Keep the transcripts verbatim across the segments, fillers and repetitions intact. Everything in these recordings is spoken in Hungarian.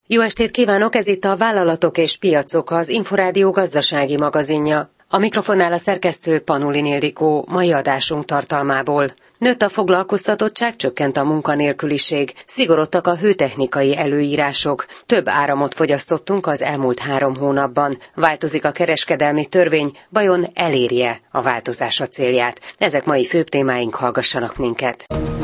Jó estét kívánok, ez itt a Vállalatok és Piacok, az Inforádió gazdasági magazinja. A mikrofonnál a szerkesztő Panulin Ildikó. Mai adásunk tartalmából. Nőtt a foglalkoztatottság, csökkent a munkanélküliség, szigorodtak a hőtechnikai előírások, több áramot fogyasztottunk az elmúlt három hónapban, változik a kereskedelmi törvény, vajon elérje a változás a célját? Ezek mai főbb témáink, hallgassanak minket.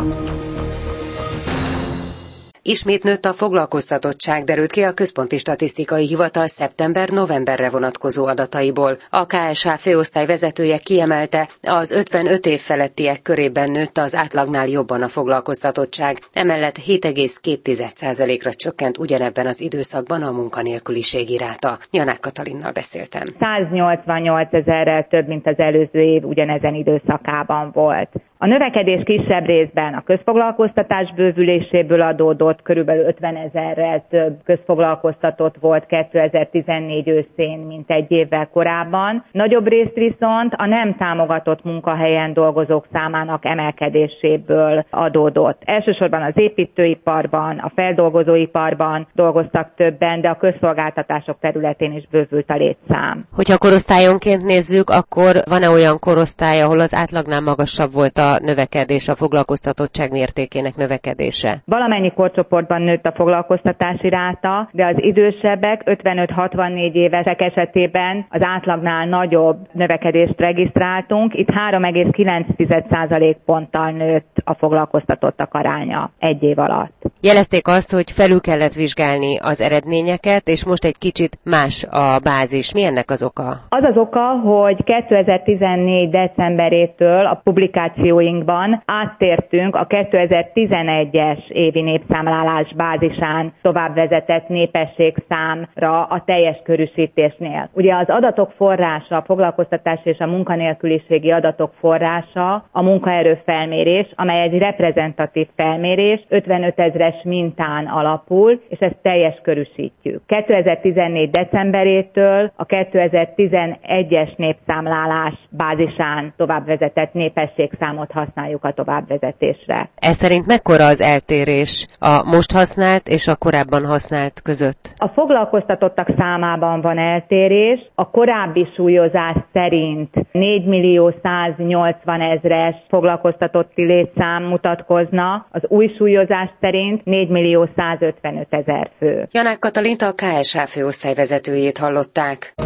Ismét nőtt a foglalkoztatottság, derült ki a Központi Statisztikai Hivatal szeptember-novemberre vonatkozó adataiból. A ká es há főosztály vezetője kiemelte, az ötvenöt év felettiek körében nőtt az átlagnál jobban a foglalkoztatottság, emellett hét egész két százalékra csökkent ugyanebben az időszakban a munkanélküliségi ráta. Janák Katalinnal beszéltem. száznyolcvannyolcezerrel több, mint az előző év ugyanezen időszakában volt. A növekedés kisebb részben a közfoglalkoztatás bővüléséből adódott, körülbelül ötvenezerrel több közfoglalkoztatott volt kétezer-tizennégy őszén, mint egy évvel korábban. Nagyobb részt viszont a nem támogatott munkahelyen dolgozók számának emelkedéséből adódott. Elsősorban az építőiparban, a feldolgozóiparban dolgoztak többen, de a közszolgáltatások területén is bővült a létszám. Hogyha korosztályonként nézzük, akkor van-e olyan korosztály, ahol az átlagnál magasabb volt a növekedés, a foglalkoztatottság mértékének növekedése? Valamennyi korcsoportban nőtt a foglalkoztatási ráta, de az idősebbek ötvenöt-hatvannégy évesek esetében az átlagnál nagyobb növekedést regisztráltunk. Itt három egész kilenc százalékponttal nőtt a foglalkoztatottak aránya egy év alatt. Jelezték azt, hogy felül kellett vizsgálni az eredményeket, és most egy kicsit más a bázis. Mi ennek az oka? Az az oka, hogy kétezer-tizennégy decemberétől a publikációinkban áttértünk a kétezer-tizenegyes évi népszámlálás bázisán tovább vezetett népességszámra a teljes körűsítésnél. Ugye az adatok forrása, a foglalkoztatás és a munkanélküliségi adatok forrása a munkaerőfelmérés, amely egy reprezentatív felmérés, ötvenötezres mintán alapul, és ezt teljes körűsítjük. kétezer-tizennégy decemberétől a kétezer-tizenegyes népszámlálás bázisán tovább vezetett népességszámot használjuk a továbbvezetésre. Ez szerint mekkora az eltérés a most használt és a korábban használt között? A foglalkoztatottak számában van eltérés. A korábbi súlyozás szerint négymillió száznyolcvanezres foglalkoztatotti létszám mutatkozna, az új súlyozás szerint négymillió százötvenötezer fő. Janák Katalint, a ká es há főosztály vezetőjét hallották.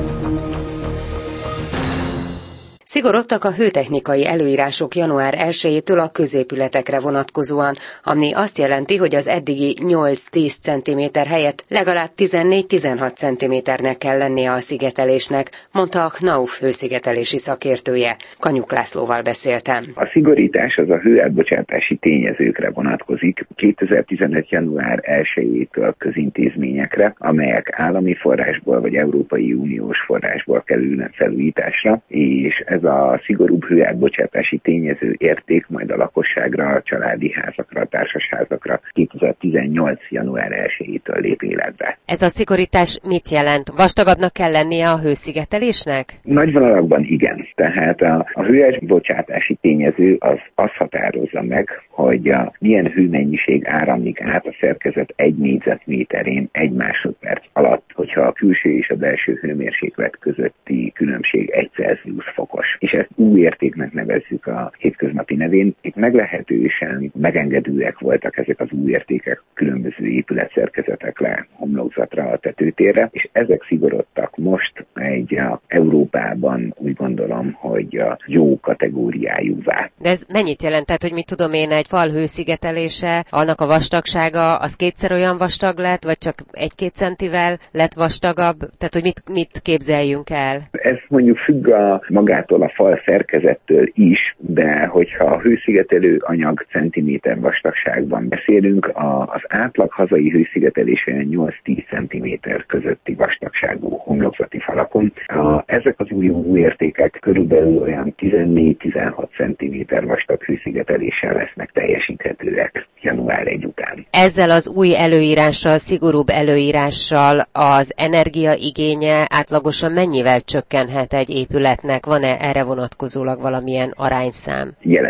Szigorodtak a hőtechnikai előírások január elsejétől a középületekre vonatkozóan, ami azt jelenti, hogy az eddigi nyolc-tíz centiméter helyett legalább tizennégy-tizenhat centiméternek kell lennie a szigetelésnek, mondta a knauf hőszigetelési szakértője. Kanyuk Lászlóval beszéltem. A szigorítás az a hőátbocsátási tényezőkre vonatkozik kétezer-tizenöt január elsejétől közintézményekre, amelyek állami forrásból vagy Európai Uniós forrásból kerülnek felújításra, és ez a szigorúbb hőátbocsátási tényező érték majd a lakosságra, a családi házakra, a társasházakra kétezer-tizennyolc január elsejétől lép életbe. Ez a szigorítás mit jelent? Vastagabbnak kell lennie a hőszigetelésnek? Nagy vonalakban igen. Tehát a, a hőátbocsátási tényező az azt határozza meg, hogy a, milyen hőmennyiség áramlik át a szerkezet egy négyzetméterén egy másodperc alatt, hogyha a külső és a belső hőmérséklet közötti különbség egy Celsius fokos. És ezt új értéknek nevezzük a hétköznapi nevén. Itt meglehetősen megengedőek voltak ezek az új értékek különböző épületszerkezetekre, homlokzatra, a tetőtérre, és ezek szigorodtak most egy a Európában úgy gondolom, hogy a jó kategóriájúvá. De ez mennyit jelent? Tehát, hogy mit tudom én, egy fal hőszigetelése, annak a vastagsága, az kétszer olyan vastag lett, vagy csak egy-két centivel lett vastagabb? Tehát, hogy mit, mit képzeljünk el? Ez mondjuk függ a magától a fal szerkezettől is, de hogyha a hőszigetelő anyag centiméter vastagságban beszélünk, a, az átlag hazai hőszigetelés olyan nyolc-tíz centiméter közötti vastagságú homlokzati falakon. A, ezek az új, új értékek körülbelül olyan tizennégy-tizenhat centiméter vastag hőszigeteléssel lesznek teljesíthetőek január elseje után. Ezzel az új előírással, szigorúbb előírással az energiaigénye átlagosan mennyivel csökkenhet egy épületnek? Van-e erre vonatkozólag valamilyen arányszám? Jelentősen.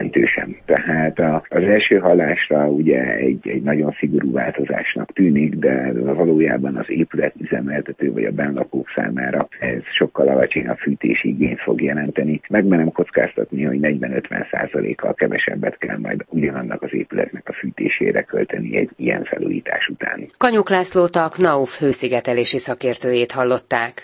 nem. Tehát az első hallásra ugye egy, egy nagyon szigorú változásnak tűnik, de valójában az épületüzemeltető vagy a bennlakók számára ez sokkal alacsonyabb fűtési igényt fog jelenteni. Megmerem kockáztatni, hogy negyven-ötven százalékkal kevesebbet kell majd ugyanannak az épületnek a fűtésére költeni egy ilyen felújítás után. Kanyuk Lászlót, a knauf hőszigetelési szakértőjét hallották.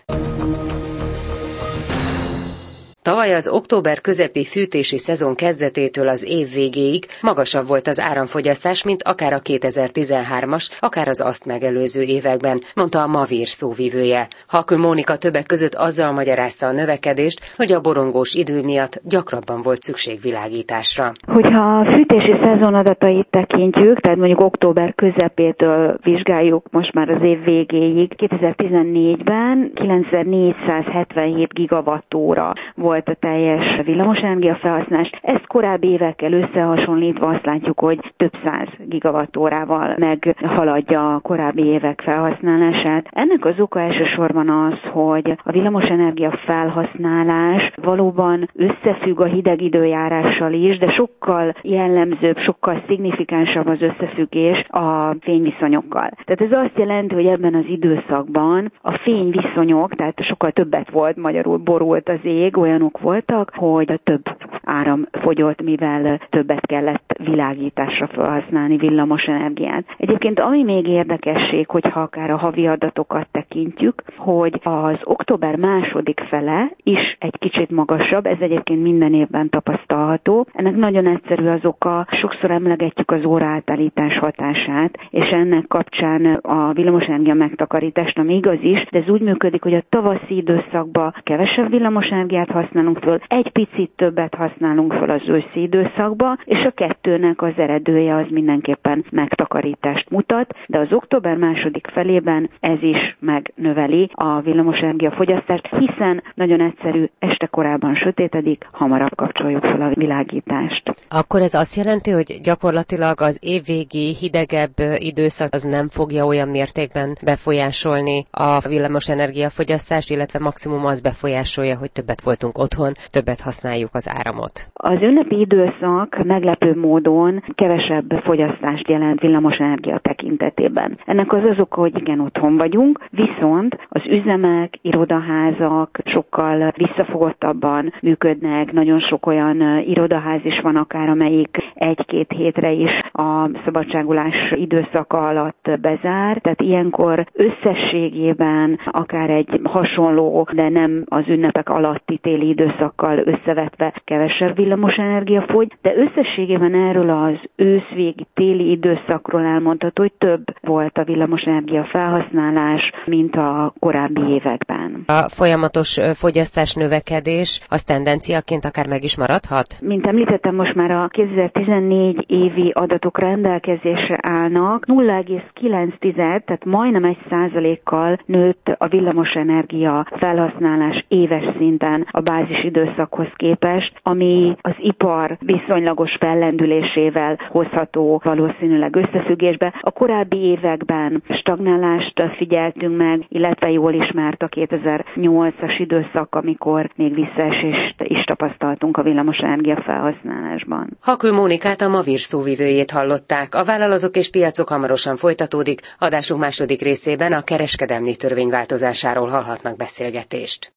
Tavaly az október közepi fűtési szezon kezdetétől az év végéig magasabb volt az áramfogyasztás, mint akár a kétezer-tizenhármas, akár az azt megelőző években, mondta a Mavír szóvivője. Hakl Mónika többek között azzal magyarázta a növekedést, hogy a borongós idő miatt gyakrabban volt szükség világításra. Hogyha a fűtési szezon adatait tekintjük, tehát mondjuk október közepétől vizsgáljuk most már az év végéig, kétezer-tizennégyben kilencezer-négyszázhetvenhét gigawattóra volt volt a teljes villamosenergia felhasználás. Ezt korábbi évekkel összehasonlítva azt látjuk, hogy több száz gigawattórával meghaladja a korábbi évek felhasználását. Ennek az oka elsősorban az, hogy a villamosenergia felhasználás valóban összefügg a hideg időjárással is, de sokkal jellemzőbb, sokkal szignifikánsabb az összefüggés a fényviszonyokkal. Tehát ez azt jelenti, hogy ebben az időszakban a fényviszonyok, tehát sokkal többet volt, magyarul borult az ég, olyanok voltak, hogy több áram fogyott, mivel többet kellett világításra felhasználni villamosenergiát. Egyébként ami még érdekesség, hogyha akár a havi adatokat tekintjük, hogy az október második fele is egy kicsit magasabb, ez egyébként minden évben tapasztalható. Ennek nagyon egyszerű az oka, sokszor emlegetjük az óraátállítás hatását, és ennek kapcsán a villamosenergia megtakarítást, ami igaz is, de ez úgy működik, hogy a tavaszi időszakban kevesebb villamosenergiát használunk föl, egy picit többet használunk föl az őszi időszakban, és a kettőnek az eredője az mindenképpen megtakarítást mutat, de az október második felében ez is megnöveli a villamosenergia fogyasztást, hiszen nagyon egyszerű, este korábban sötétedik, hamarabb kapcsoljuk fel a világítást. Akkor ez azt jelenti, hogy gyakorlatilag az évvégi hidegebb időszak az nem fogja olyan mértékben befolyásolni a villamosenergia fogyasztást, illetve maximum az befolyásolja, hogy többet voltunk otthon, többet használjuk az áramot. Az ünnepi időszak meglepő módon kevesebb fogyasztást jelent villamosenergia tekintetében. Ennek az az oka, hogy igen, otthon vagyunk, viszont az üzemek, irodaházak sokkal visszafogottabban működnek, nagyon sok olyan irodaház is van akár, amelyik egy-két hétre is a szabadságolás időszaka alatt bezár, tehát ilyenkor összességében akár egy hasonló, de nem az ünnepek alatti téli időszakkal összevetve kevesebb villamosenergia fogy, de összességében erről az őszvégi téli időszakról elmondható, hogy több volt a villamosenergia felhasználás, mint a korábbi években. A folyamatos fogyasztás növekedés az tendenciaként akár meg is maradhat? Mint említettem, most már a kétezer-tizennégy évi adatok rendelkezésre állnak, nulla egész kilenc, tehát majdnem egy százalékkal nőtt a villamosenergia felhasználás éves szinten a bázis időszakhoz képest, ami az ipar viszonylagos fellendülésével hozható valószínűleg összefüggésbe. A korábbi években stagnálást figyeltünk meg, illetve jól ismert a kétezer-nyolcas időszak, amikor még visszaesést is tapasztaltunk a villamosenergia felhasználásban. Hakl Mónikát, a Mavír szóvivőjét hallották. A vállalatok és piacok hamarosan folytatódik. Adásunk második részében a kereskedelmi törvény változásáról hallhatnak beszélgetést.